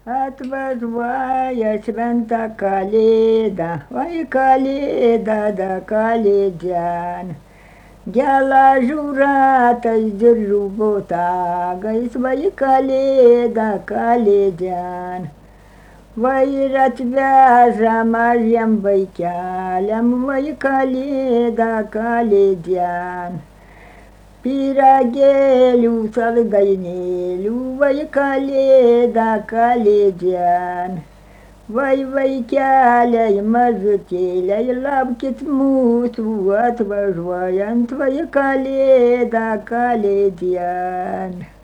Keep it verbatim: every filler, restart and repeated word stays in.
atvažiuoja šventa kalėda, vai kalėda, da kalėdžian. Geležių ratais diržų botagais, vai kalėda, kalėdžian. Vai ir atveža mažiem vaikeliam, vai kalėda, kalėdžian. Pyragėlių, saldainėlių, vai kalėda, kalėdžian. Vai vaikeliai mažutėliai, laukit mūsų atvažiuojant, vai kalėda, kalėdžian.